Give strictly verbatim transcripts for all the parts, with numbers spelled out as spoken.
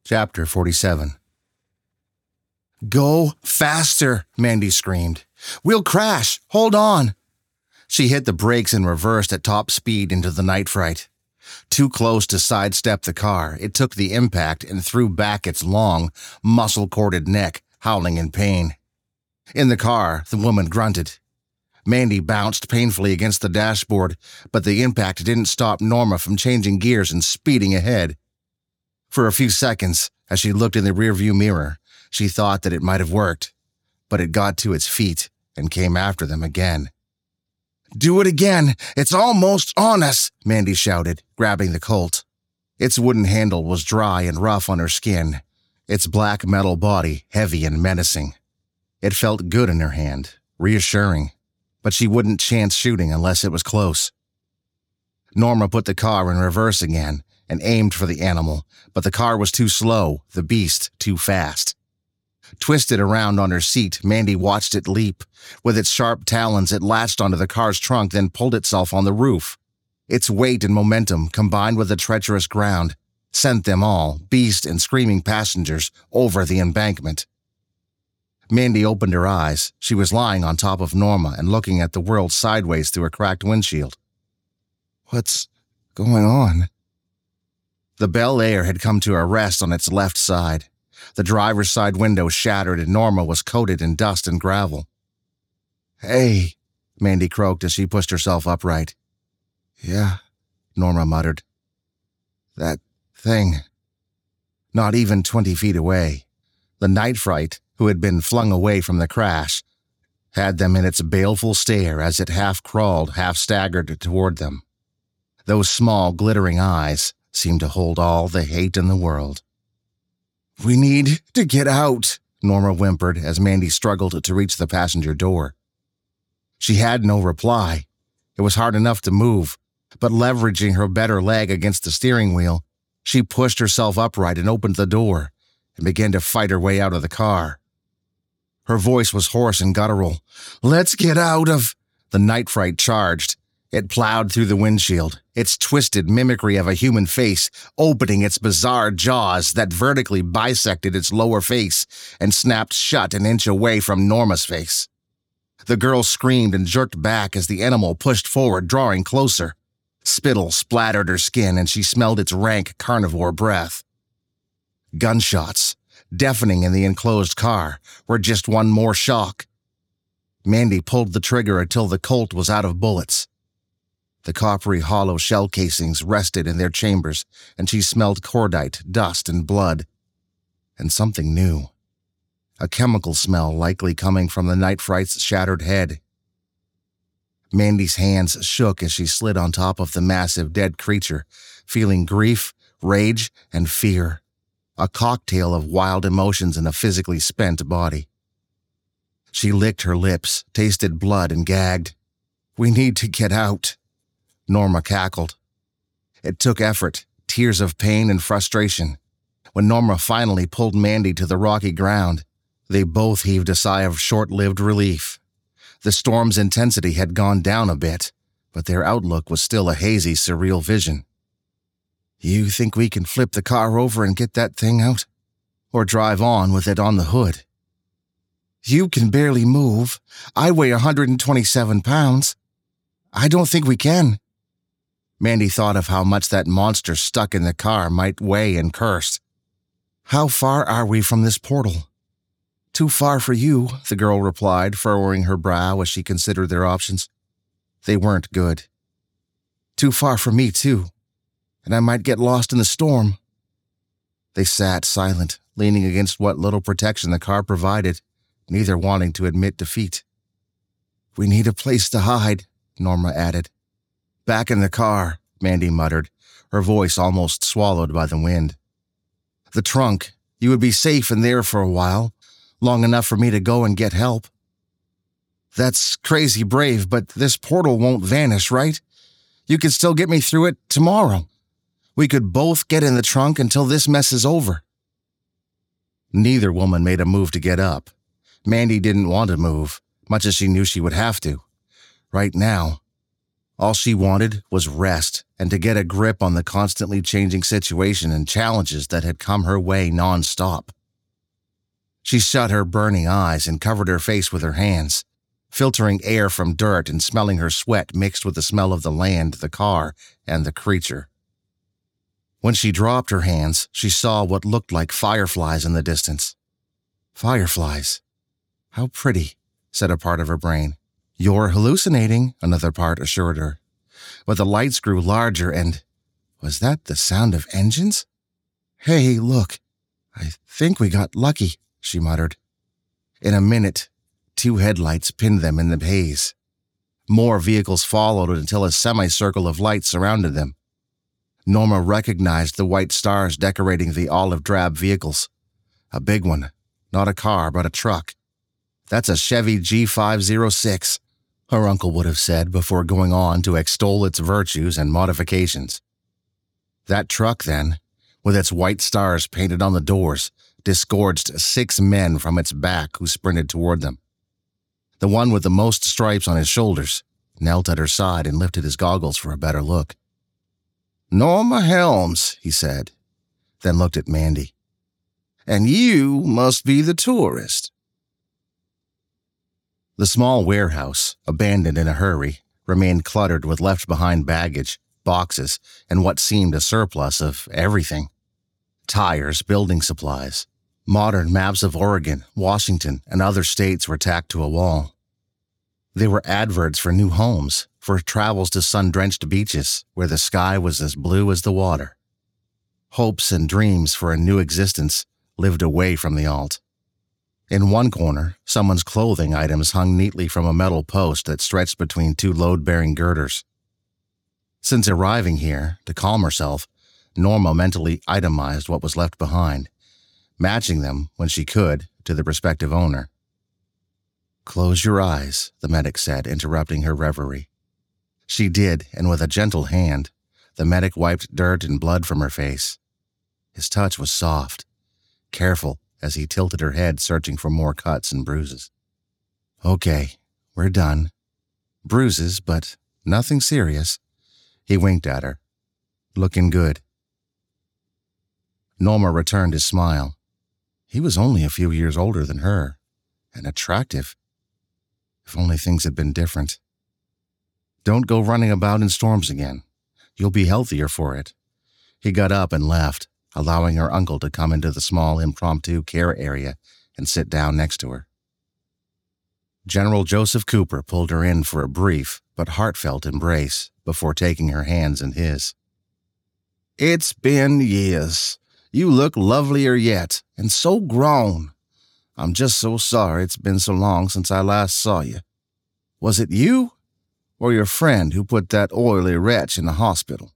Chapter forty-seven. "Go faster," Mandy screamed. "We'll crash. Hold on." She hit the brakes and reversed at top speed into the night fright. Too close to sidestep the car, it took the impact and threw back its long, muscle-corded neck, howling in pain. In the car, the woman grunted. Mandy bounced painfully against the dashboard, but the impact didn't stop Norma from changing gears and speeding ahead. For a few seconds, as she looked in the rearview mirror, she thought that it might have worked, but it got to its feet and came after them again. "Do it again! It's almost on us!" Mandy shouted, grabbing the Colt. Its wooden handle was dry and rough on her skin, its black metal body heavy and menacing. It felt good in her hand, reassuring, but she wouldn't chance shooting unless it was close. Norma put the car in reverse again and aimed for the animal, but the car was too slow, the beast too fast. Twisted around on her seat, Mandy watched it leap. With its sharp talons, it latched onto the car's trunk, then pulled itself on the roof. Its weight and momentum, combined with the treacherous ground, sent them all, beast and screaming passengers, over the embankment. Mandy opened her eyes. She was lying on top of Norma and looking at the world sideways through a cracked windshield. "What's going on?" The Bel Air had come to a rest on its left side. The driver's side window shattered and Norma was coated in dust and gravel. "Hey," Mandy croaked as she pushed herself upright. "Yeah," Norma muttered. "That thing." Not even twenty feet away, the night fright, who had been flung away from the crash, had them in its baleful stare as it half crawled, half staggered toward them. Those small, glittering eyes seemed to hold all the hate in the world. "We need to get out," Norma whimpered as Mandy struggled to reach the passenger door. She had no reply. It was hard enough to move, but leveraging her better leg against the steering wheel, she pushed herself upright and opened the door and began to fight her way out of the car. Her voice was hoarse and guttural. "Let's get out of—" The night fright charged. It plowed through the windshield, its twisted mimicry of a human face opening its bizarre jaws that vertically bisected its lower face and snapped shut an inch away from Norma's face. The girl screamed and jerked back as the animal pushed forward, drawing closer. Spittle splattered her skin and she smelled its rank carnivore breath. Gunshots, deafening in the enclosed car, were just one more shock. Mandy pulled the trigger until the Colt was out of bullets. The coppery hollow shell casings rested in their chambers, and she smelled cordite, dust, and blood. And something new. A chemical smell likely coming from the night fright's shattered head. Mandy's hands shook as she slid on top of the massive dead creature, feeling grief, rage, and fear. A cocktail of wild emotions in a physically spent body. She licked her lips, tasted blood, and gagged. "We need to get out," Norma cackled. It took effort, tears of pain and frustration. When Norma finally pulled Mandy to the rocky ground, they both heaved a sigh of short-lived relief. The storm's intensity had gone down a bit, but their outlook was still a hazy, surreal vision. "You think we can flip the car over and get that thing out? Or drive on with it on the hood?" "You can barely move. I weigh one hundred twenty-seven pounds. I don't think we can." Mandy thought of how much that monster stuck in the car might weigh and cursed. "How far are we from this portal?" "Too far for you," the girl replied, furrowing her brow as she considered their options. They weren't good. "Too far for me, too. And I might get lost in the storm." They sat silent, leaning against what little protection the car provided, neither wanting to admit defeat. "We need a place to hide," Norma added. "Back in the car," Mandy muttered, her voice almost swallowed by the wind. "The trunk. You would be safe in there for a while, long enough for me to go and get help." "That's crazy brave, but this portal won't vanish, right? You could still get me through it tomorrow. We could both get in the trunk until this mess is over." Neither woman made a move to get up. Mandy didn't want to move, much as she knew she would have to. Right now, All she wanted was rest and to get a grip on the constantly changing situation and challenges that had come her way nonstop. She shut her burning eyes and covered her face with her hands, filtering air from dirt and smelling her sweat mixed with the smell of the land, the car, and the creature. When she dropped her hands, she saw what looked like fireflies in the distance. Fireflies. How pretty, said a part of her brain. You're hallucinating, another part assured her. But the lights grew larger and... was that the sound of engines? Hey, look. I think we got lucky, she muttered. In a minute, two headlights pinned them in the haze. More vehicles followed until a semicircle of light surrounded them. Norma recognized the white stars decorating the olive-drab vehicles. A big one. Not a car, but a truck. That's a Chevy G five oh six, her uncle would have said before going on to extol its virtues and modifications. That truck, then, with its white stars painted on the doors, disgorged six men from its back who sprinted toward them. The one with the most stripes on his shoulders knelt at her side and lifted his goggles for a better look. "Norma Helms," he said, then looked at Mandy. "And you must be the tourist." The small warehouse, abandoned in a hurry, remained cluttered with left-behind baggage, boxes, and what seemed a surplus of everything. Tires, building supplies, modern maps of Oregon, Washington, and other states were tacked to a wall. There were adverts for new homes, for travels to sun-drenched beaches where the sky was as blue as the water. Hopes and dreams for a new existence lived away from the alt. In one corner, someone's clothing items hung neatly from a metal post that stretched between two load-bearing girders. Since arriving here, to calm herself, Norma mentally itemized what was left behind, matching them, when she could, to the prospective owner. "Close your eyes," the medic said, interrupting her reverie. She did, and with a gentle hand, the medic wiped dirt and blood from her face. His touch was soft, careful, as he tilted her head, searching for more cuts and bruises. "Okay, we're done. Bruises, but nothing serious." He winked at her. "Looking good." Norma returned his smile. He was only a few years older than her, and attractive. If only things had been different. "Don't go running about in storms again. You'll be healthier for it." He got up and left, allowing her uncle to come into the small impromptu care area and sit down next to her. General Joseph Cooper pulled her in for a brief but heartfelt embrace before taking her hands in his. "It's been years. You look lovelier yet, and so grown. I'm just so sorry it's been so long since I last saw you. Was it you, or your friend who put that oily wretch in the hospital?"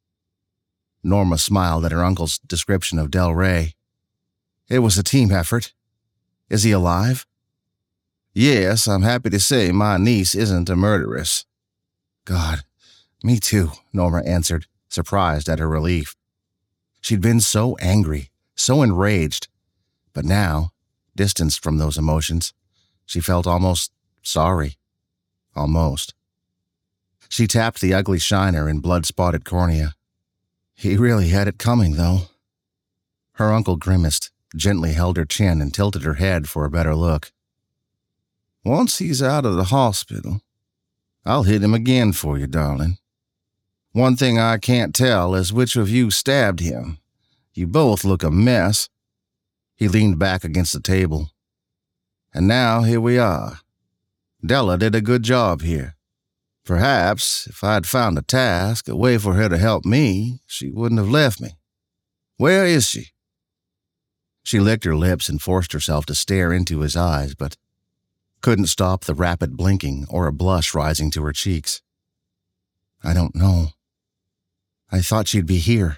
Norma smiled at her uncle's description of Del Rey. "It was a team effort. Is he alive?" "Yes, I'm happy to say my niece isn't a murderess." "God, me too," Norma answered, surprised at her relief. She'd been so angry, so enraged, but now, distanced from those emotions, she felt almost sorry. Almost. She tapped the ugly shiner in blood-spotted cornea. He really had it coming, though. Her uncle grimaced, gently held her chin, and tilted her head for a better look. "Once he's out of the hospital, I'll hit him again for you, darling. One thing I can't tell is which of you stabbed him. You both look a mess." He leaned back against the table. "And now here we are. Della did a good job here. Perhaps, if I'd found a task, a way for her to help me, she wouldn't have left me. Where is she?" She licked her lips and forced herself to stare into his eyes, but couldn't stop the rapid blinking or a blush rising to her cheeks. "I don't know. I thought she'd be here."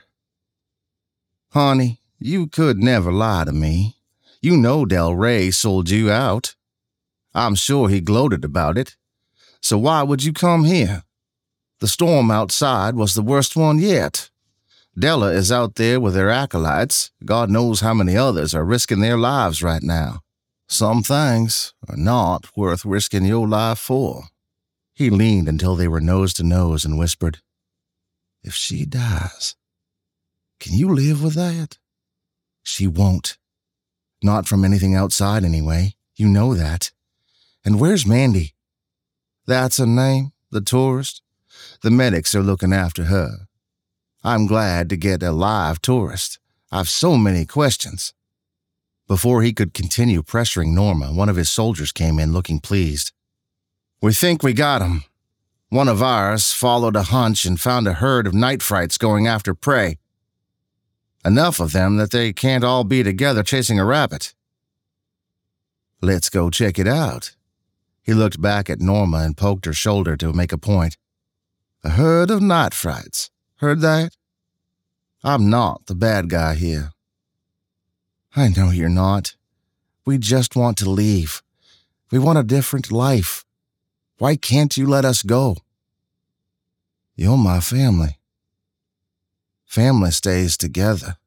"Honey, you could never lie to me. You know Del Rey sold you out. I'm sure he gloated about it. So why would you come here? The storm outside was the worst one yet. Della is out there with her acolytes. God knows how many others are risking their lives right now. Some things are not worth risking your life for." He leaned until they were nose to nose and whispered, "If she dies, can you live with that?" "She won't. Not from anything outside anyway. You know that. And where's Mandy?" "That's her name, the tourist. The medics are looking after her. I'm glad to get a live tourist. I've so many questions." Before he could continue pressuring Norma, one of his soldiers came in looking pleased. "We think we got him. One of ours followed a hunch and found a herd of night frights going after prey. Enough of them that they can't all be together chasing a rabbit." "Let's go check it out." He looked back at Norma and poked her shoulder to make a point. "A herd of night frights. Heard that? I'm not the bad guy here." "I know you're not. We just want to leave. We want a different life. Why can't you let us go?" "You're my family. Family stays together."